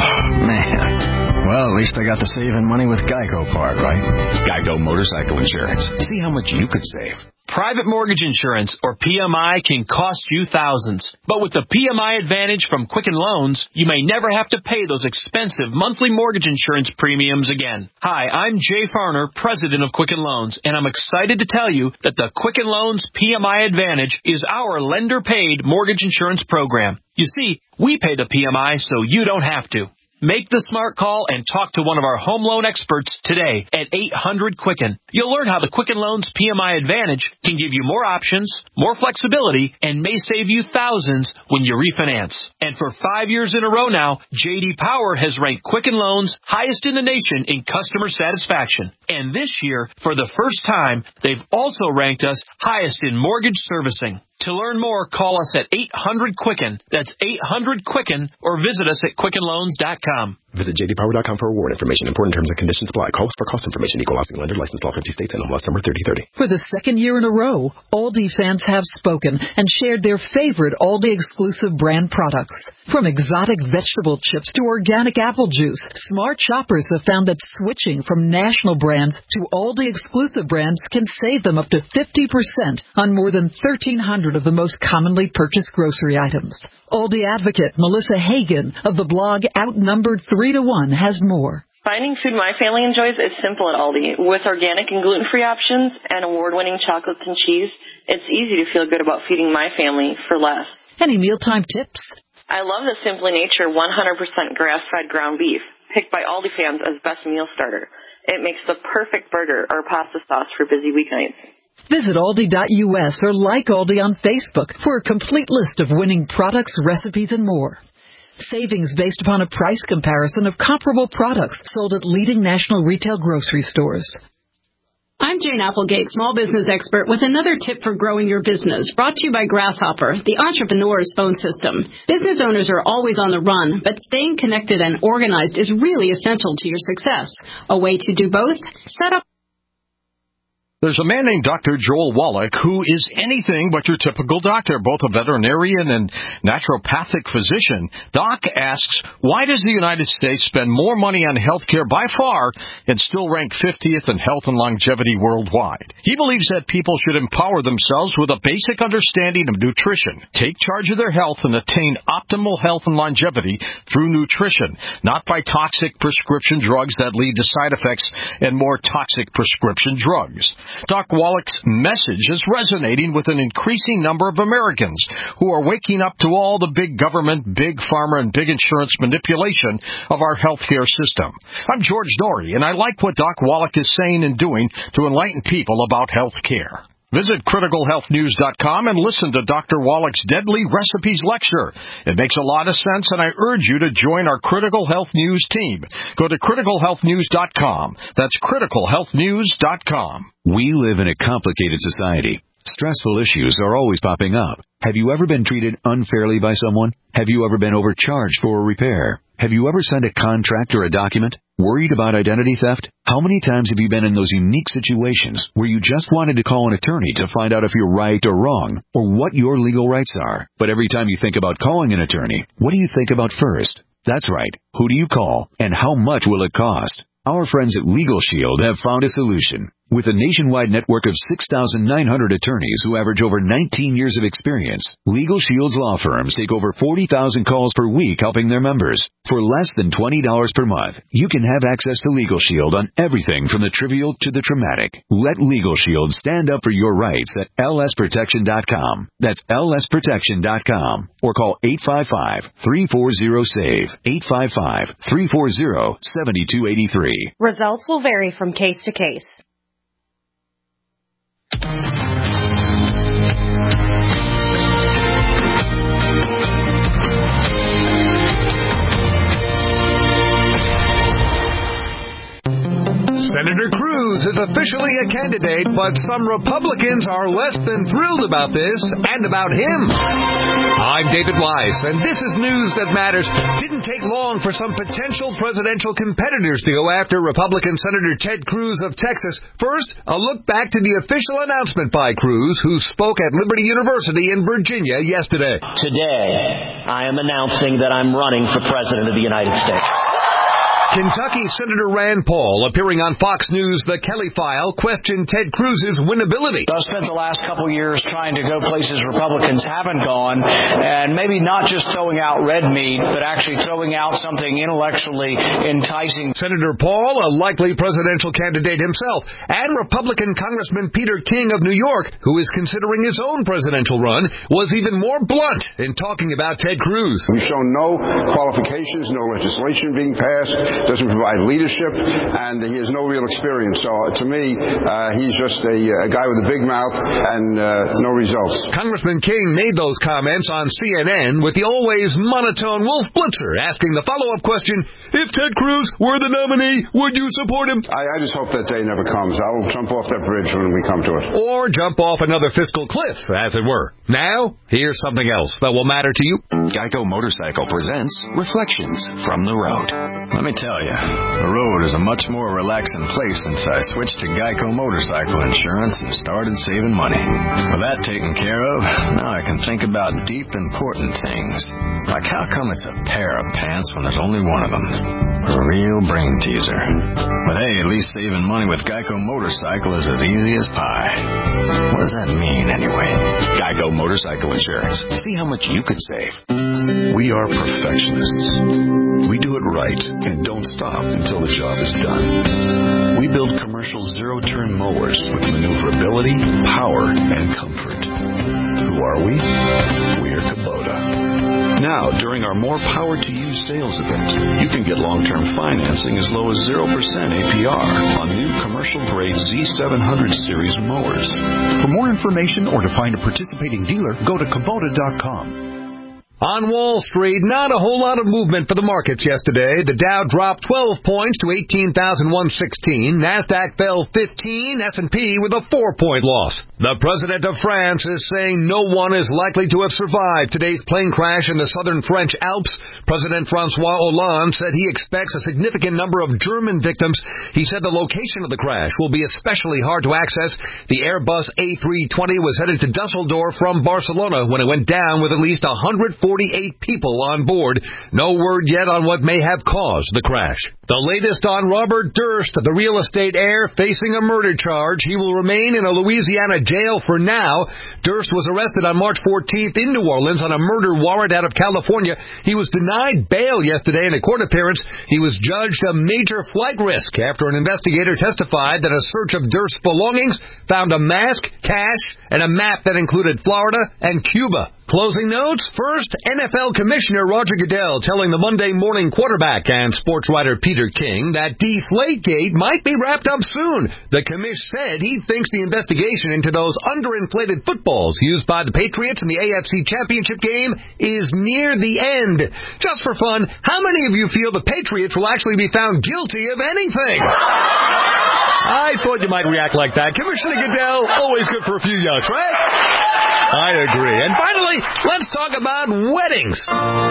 man. Well, at least I got the saving money with Geico part, right? Geico Motorcycle Insurance. See how much you could save. Private mortgage insurance, or PMI, can cost you thousands. But with the PMI Advantage from Quicken Loans, you may never have to pay those expensive monthly mortgage insurance premiums again. Hi, I'm Jay Farner, president of Quicken Loans, and I'm excited to tell you that the Quicken Loans PMI Advantage is our lender-paid mortgage insurance program. You see, we pay the PMI so you don't have to. Make the smart call and talk to one of our home loan experts today at 800-QUICKEN. You'll learn how the Quicken Loans PMI Advantage can give you more options, more flexibility, and may save you thousands when you refinance. And for 5 years in a row now, J.D. Power has ranked Quicken Loans highest in the nation in customer satisfaction. And this year, for the first time, they've also ranked us highest in mortgage servicing. To learn more, call us at 800-QUICKEN. That's 800-QUICKEN, or visit us at QuickenLoans.com. Visit jdpower.com for award information. Important terms and conditions apply. Call us for cost information. Equal housing lender. Licensed law 50 states. NMLS number 3030. For the second year in a row, Aldi fans have spoken and shared their favorite Aldi exclusive brand products. From exotic vegetable chips to organic apple juice, smart shoppers have found that switching from national brands to Aldi exclusive brands can save them up to 50% on more than 1,300 of the most commonly purchased grocery items. Aldi advocate Melissa Hagan of the blog Outnumbered 3-to-1 has more. Finding food my family enjoys is simple at Aldi. With organic and gluten-free options and award-winning chocolates and cheese, it's easy to feel good about feeding my family for less. Any mealtime tips? I love the Simply Nature 100% grass-fed ground beef, picked by Aldi fans as best meal starter. It makes the perfect burger or pasta sauce for busy weeknights. Visit Aldi.us or like Aldi on Facebook for a complete list of winning products, recipes, and more. Savings based upon a price comparison of comparable products sold at leading national retail grocery stores. I'm Jane Applegate, small business expert, with another tip for growing your business, brought to you by Grasshopper, the entrepreneur's phone system. Business owners are always on the run, but staying connected and organized is really essential to your success. A way to do both? Set up. There's a man named Dr. Joel Wallach who is anything but your typical doctor, both a veterinarian and naturopathic physician. Doc asks, why does the United States spend more money on health care by far and still rank 50th in health and longevity worldwide? He believes that people should empower themselves with a basic understanding of nutrition, take charge of their health, and attain optimal health and longevity through nutrition, not by toxic prescription drugs that lead to side effects and more toxic prescription drugs. Doc Wallach's message is resonating with an increasing number of Americans who are waking up to all the big government, big pharma, and big insurance manipulation of our healthcare system. I'm George Norrie, and I like what Doc Wallach is saying and doing to enlighten people about health care. Visit criticalhealthnews.com and listen to Dr. Wallach's Deadly Recipes lecture. It makes a lot of sense, and I urge you to join our Critical Health News team. Go to criticalhealthnews.com. That's criticalhealthnews.com. We live in a complicated society. Stressful issues are always popping up. Have you ever been treated unfairly by someone? Have you ever been overcharged for a repair? Have you ever signed a contract or a document? Worried about identity theft? How many times have you been in those unique situations where you just wanted to call an attorney to find out if you're right or wrong, or what your legal rights are? But every time you think about calling an attorney, what do you think about first? That's right. Who do you call, and how much will it cost? Our friends at Legal Shield have found a solution. With a nationwide network of 6,900 attorneys who average over 19 years of experience, Legal Shield's law firms take over 40,000 calls per week helping their members. For less than $20 per month, you can have access to Legal Shield on everything from the trivial to the traumatic. Let Legal Shield stand up for your rights at lsprotection.com. That's lsprotection.com. Or call 855-340-SAVE. 855-340-7283. Results will vary from case to case. Senator Cruz is officially a candidate, but some Republicans are less than thrilled about this and about him. I'm David Weiss, and this is News That Matters. Didn't take long for some potential presidential competitors to go after Republican Senator Ted Cruz of Texas. First, a look back to the official announcement by Cruz, who spoke at Liberty University in Virginia yesterday. Today, I am announcing that I'm running for President of the United States. Kentucky Senator Rand Paul, appearing on Fox News' The Kelly File, questioned Ted Cruz's winnability. I've spent the last couple years trying to go places Republicans haven't gone, and maybe not just throwing out red meat, but actually throwing out something intellectually enticing. Senator Paul, a likely presidential candidate himself, and Republican Congressman Peter King of New York, who is considering his own presidential run, was even more blunt in talking about Ted Cruz. We've shown no qualifications, no legislation being passed, doesn't provide leadership, and he has no real experience. So to me, he's just a guy with a big mouth and no results. Congressman King made those comments on CNN with the always monotone Wolf Blitzer asking the follow-up question, if Ted Cruz were the nominee, would you support him? I just hope that day never comes. I'll jump off that bridge when we come to it. Or jump off another fiscal cliff, as it were. Now, here's something else that will matter to you. Geico Motorcycle presents Reflections from the Road. Let me tell you, the road is a much more relaxing place since I switched to Geico Motorcycle Insurance and started saving money. With that taken care of, now I can think about deep, important things. Like how come it's a pair of pants when there's only one of them? A real brain teaser. But hey, at least saving money with Geico Motorcycle is as easy as pie. What does that mean, anyway? Geico Motorcycle Insurance. See how much you could save. We are perfectionists. We do it right and don't stop until the job is done. We build commercial zero-turn mowers with maneuverability, power, and comfort. Who are we? We are Kubota. Now, out during our More Power to You sales event. You can get long-term financing as low as 0% APR on new commercial-grade Z700 series mowers. For more information or to find a participating dealer, go to Kubota.com. On Wall Street, not a whole lot of movement for the markets yesterday. The Dow dropped 12 points to 18,116. NASDAQ fell 15. S&P with a 4-point loss. The president of France is saying no one is likely to have survived today's plane crash in the southern French Alps. President François Hollande said he expects a significant number of German victims. He said the location of the crash will be especially hard to access. The Airbus A320 was headed to Dusseldorf from Barcelona when it went down with at least 148 people on board. No word yet on what may have caused the crash. The latest on Robert Durst, the real estate heir facing a murder charge. He will remain in a Louisiana jail for now. Durst was arrested on March 14th in New Orleans on a murder warrant out of California. He was denied bail yesterday in a court appearance. He was judged a major flight risk after an investigator testified that a search of Durst's belongings found a mask, cash, and a map that included Florida and Cuba. Closing notes. First, NFL Commissioner Roger Goodell telling the Monday Morning Quarterback and sports writer Peter King that Deflategate might be wrapped up soon. The commish said he thinks the investigation into those underinflated footballs used by the Patriots in the AFC Championship game is near the end. Just for fun, how many of you feel the Patriots will actually be found guilty of anything? I thought you might react like that. Commissioner Goodell, always good for a few yucks, right? I agree. And finally, let's talk about weddings.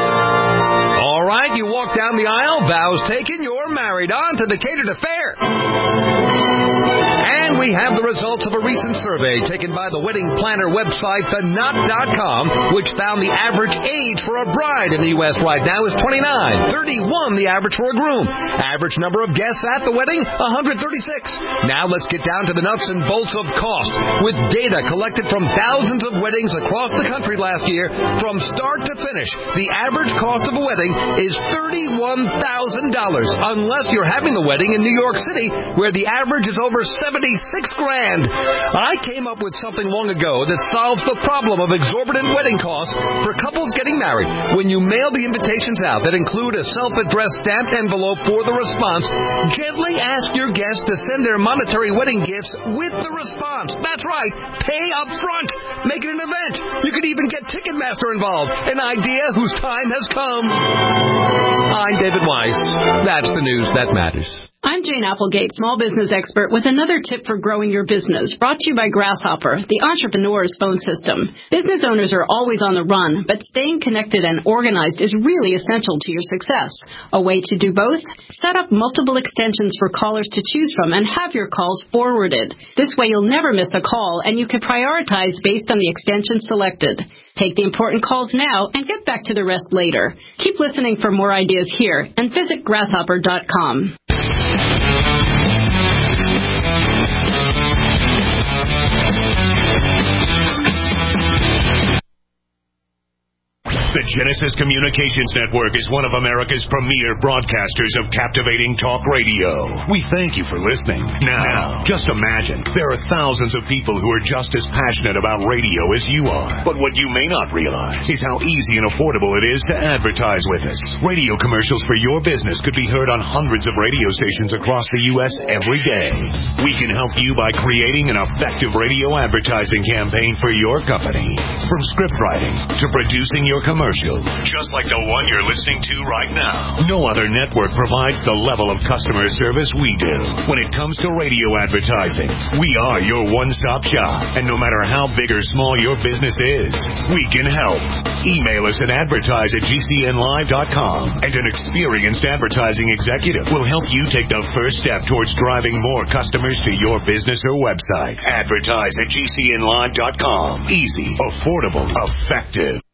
All right, you walk down the aisle, vows taken, you're married. On to the catered affair. And we have the results of a recent survey taken by the wedding planner website, TheKnot.com, which found the average age for a bride in the U.S. right now is 29, 31 the average for a groom. Average number of guests at the wedding, 136. Now let's get down to the nuts and bolts of cost. With data collected from thousands of weddings across the country last year, from start to finish, the average cost of a wedding is $31,000, unless you're having the wedding in New York City, where the average is over $76,000. I came up with something long ago that solves the problem of exorbitant wedding costs for couples getting married. When you mail the invitations out that include a self-addressed stamped envelope for the response, gently ask your guests to send their monetary wedding gifts with the response. That's right, pay up front. Make it an event. You could even get Ticketmaster involved. An idea whose time has come. I'm David Weiss. That's the news that matters. I'm Jane Applegate, small business expert, with another tip for growing your business, brought to you by Grasshopper, the entrepreneur's phone system. Business owners are always on the run, but staying connected and organized is really essential to your success. A way to do both? Set up multiple extensions for callers to choose from and have your calls forwarded. This way you'll never miss a call, and you can prioritize based on the extension selected. Take the important calls now and get back to the rest later. Keep listening for more ideas here and visit grasshopper.com. The Genesis Communications Network is one of America's premier broadcasters of captivating talk radio. We thank you for listening. Now, just imagine, there are thousands of people who are just as passionate about radio as you are. But what you may not realize is how easy and affordable it is to advertise with us. Radio commercials for your business could be heard on hundreds of radio stations across the U.S. every day. We can help you by creating an effective radio advertising campaign for your company. From script writing to producing your commercial, just like the one you're listening to right now. No other network provides the level of customer service we do. When it comes to radio advertising, we are your one-stop shop. And no matter how big or small your business is, we can help. Email us at advertise@gcnlive.com, and an experienced advertising executive will help you take the first step towards driving more customers to your business or website. Advertise@gcnlive.com. Easy, affordable, effective.